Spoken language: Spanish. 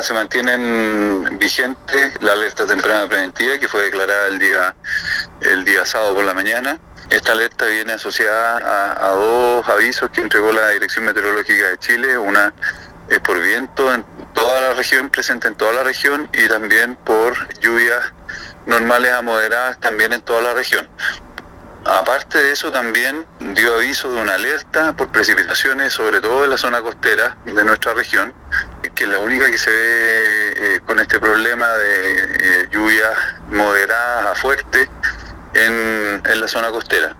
Se mantienen vigentes la alerta temprana preventiva que fue declarada el día sábado por la mañana. Esta alerta viene asociada a dos avisos que entregó la Dirección Meteorológica de Chile. Una es por viento en toda la región, presente en toda la región, y también por lluvias normales a moderadas también en toda la región. Aparte de eso, también dio aviso de una alerta por precipitaciones, sobre todo en la zona costera de nuestra región, que es la única que se ve con este problema de lluvias moderadas a fuertes en la zona costera.